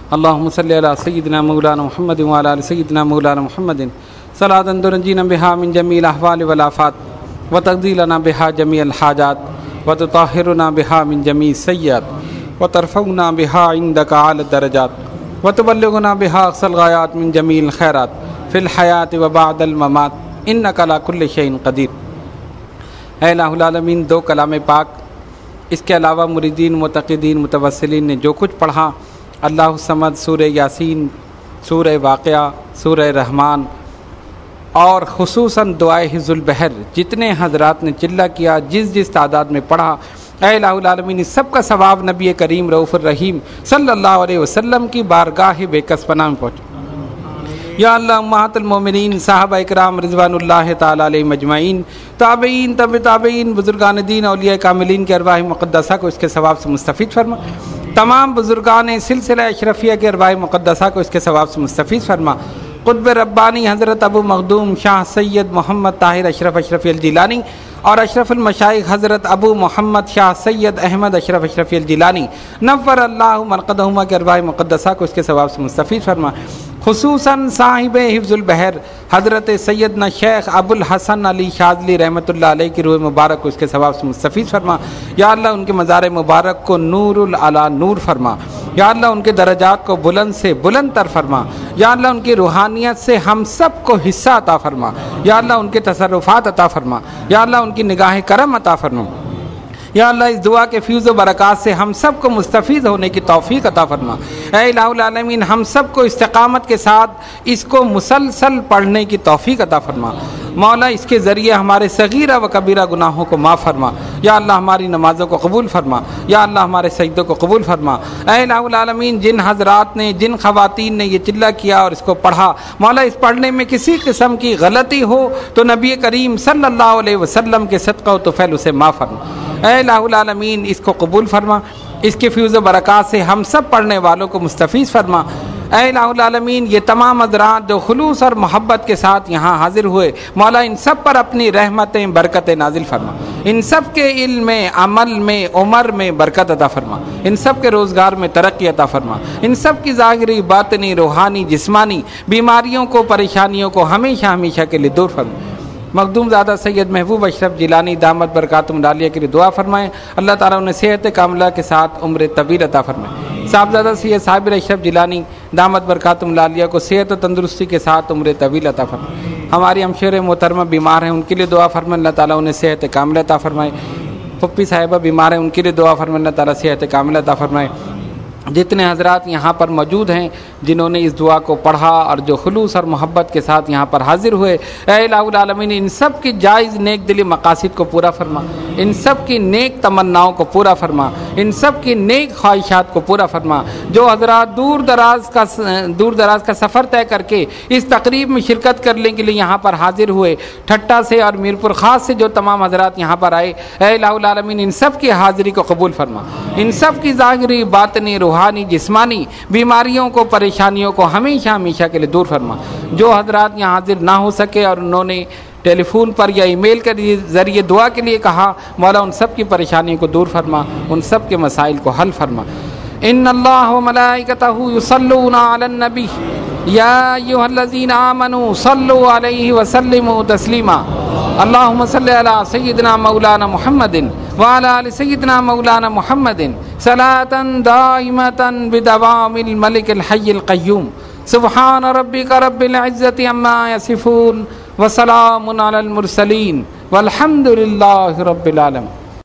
اللهم صل على سيدنا مولانا محمد وعلى آل سيدنا مولانا محمد صلاة تنجينا بها من جميع الأحوال والآفات وتقضي لنا بها جميع الحاجات وتطهرنا بها من جميع السيئات وترفعنا بها عندك أعلى الدرجات وتبلغنا بها أقصى الغايات من جميع الخيرات في الحياة وبعد الممات إنك على كل شيء قدير۔ اے الہ العالمین، دو کلام پاک، اس کے علاوہ مریدین، متقدین، متوسلین نے جو کچھ پڑھا، اللہ الصمد، سورہ یاسین، سورہ واقعہ، سورہ رحمان اور خصوصاً دعائے حفظ البحر، جتنے حضرات نے چلہ کیا، جس تعداد میں پڑھا، اے الہ العالمین، اس سب کا ثواب نبی کریم رؤوف الرحیم صلی اللہ علیہ وسلم کی بارگاہ بے کس پناہ میں پہنچے۔ یا اللہ، امہات المومنین، صحابہ اکرام رضوان اللہ تعالی علیہم اجمعین، تابعین، تابعین، بزرگان دین، اولیاء کاملین کے ارواح مقدسہ کو اس کے ثواب سے مستفید فرما۔ تمام بزرگان سلسلہ اشرفیہ کے ارواح مقدسہ کو اس کے ثواب سے مستفید فرما۔ قطب ربانی حضرت ابو مخدوم شاہ سید محمد طاہر اشرفی الجیلانی اور اشرف المشائخ حضرت ابو محمد شاہ سید احمد اشرفی الجیلانی نور اللہ مرقدہما کے ارواح مقدسہ کو اس کے ثواب سے مستفید فرما۔ خصوصاً صاحب حفظ البحر حضرت سیدنا شیخ ابو الحسن علی شاذلی رحمۃ اللہ علیہ کی روح مبارک کو اس کے ثواب سے مستفید فرما۔ یا اللہ، ان کے مزار مبارک کو نور العلا نور فرما۔ یا اللہ، ان کے درجات کو بلند سے بلند تر فرما۔ یا اللہ، ان کی روحانیت سے ہم سب کو حصہ عطا فرما۔ یا اللہ، ان کے تصرفات عطا فرما۔ یا اللہ، ان کی نگاہ کرم عطا فرما۔ یا اللہ، اس دعا کے فیض و برکات سے ہم سب کو مستفید ہونے کی توفیق عطا فرما۔ اے الہ العالمین، ہم سب کو استقامت کے ساتھ اس کو مسلسل پڑھنے کی توفیق عطا فرما۔ مولا، اس کے ذریعے ہمارے صغیرہ و کبیرہ گناہوں کو معاف فرما۔ یا اللہ، ہماری نمازوں کو قبول فرما۔ یا اللہ، ہمارے سجدوں کو قبول فرما۔ اے الہ العالمین، جن حضرات نے، جن خواتین نے یہ چلہ کیا اور اس کو پڑھا، مولا، اس پڑھنے میں کسی قسم کی غلطی ہو تو نبی کریم صلی اللہ علیہ وسلم کے صدقہ و طفیل اسے معاف فرما۔ اے الہ العالمین، اس کو قبول فرما، اس کے فیض و برکات سے ہم سب پڑھنے والوں کو مستفیض فرما۔ اے الہ العالمین، یہ تمام حضرات جو خلوص اور محبت کے ساتھ یہاں حاضر ہوئے، مولا، ان سب پر اپنی رحمتیں، برکتیں نازل فرما۔ ان سب کے علم میں، عمل میں، عمر میں برکت عطا فرما۔ ان سب کے روزگار میں ترقی عطا فرما۔ ان سب کی ظاہری، باطنی، روحانی، جسمانی بیماریوں کو، پریشانیوں کو ہمیشہ ہمیشہ کے لیے دور فرما۔ مخدوم زادہ سید محبوب اشرف جیلانی دامت برکاتہم العالیہ کے لیے دعا فرمائیں، اللہ تعالیٰ انہیں صحت کاملہ کے ساتھ عمر طویل عطا فرمائے۔ صاحبزادہ سید صابر اشرف جیلانی دامت برکاتہم العالیہ کو صحت و تندرستی کے ساتھ عمر طویل عطا فرمائے۔ ہماری ہمشیر محترمہ بیمار ہیں، ان کے لیے دعا فرمائیں، اللہ تعالیٰ انہیں صحت کاملہ عطا فرمائے۔ پھپھی صاحبہ بیمار ہیں، ان کے لیے دعا فرمائیں، اللہ تعالیٰ صحت کاملہ عطا فرمائے۔ جتنے حضرات یہاں پر موجود ہیں، جنہوں نے اس دعا کو پڑھا اور جو خلوص اور محبت کے ساتھ یہاں پر حاضر ہوئے، اے الہ العالمین، ان سب کی جائز نیک دلی مقاصد کو پورا فرما، ان سب کی نیک تمناؤں کو پورا فرما، ان سب کی نیک خواہشات کو پورا فرما۔ جو حضرات دور دراز کا سفر طے کر کے اس تقریب میں شرکت کرنے کے لیے یہاں پر حاضر ہوئے، ٹھٹا سے اور میرپور خاص سے جو تمام حضرات یہاں پر آئے، اے الہ العالمین، ان سب کی حاضری کو قبول فرما۔ ان سب کی ظاہری، باطنی، روحانی، جسمانی بیماریوں کو، پریشانیوں کو ہمیشہ ہمیشہ کے لیے دور فرما۔ جو حضرات یہاں حاضر نہ ہو سکے اور انہوں نے ٹیلی فون پر یا ای میل کے ذریعے دعا کے لیے کہا، مولا، ان سب کی پریشانیوں کو دور فرما، ان سب کے مسائل کو حل فرما۔ ان اللہ و ملائکتہ یصلون علی النبی یا ایھا الذین آمنوا صلوا علیہ وسلموا تسلیما۔ اللہم صلی علی سیدنا مولانا محمد وعلی آل سیدنا مولانا محمد صلاۃ دائمۃ بدوام الملک الحی القیوم۔ سبحان ربک رب العزۃ عما یصفون وسلام علی المرسلین والحمد للہ رب العالمین۔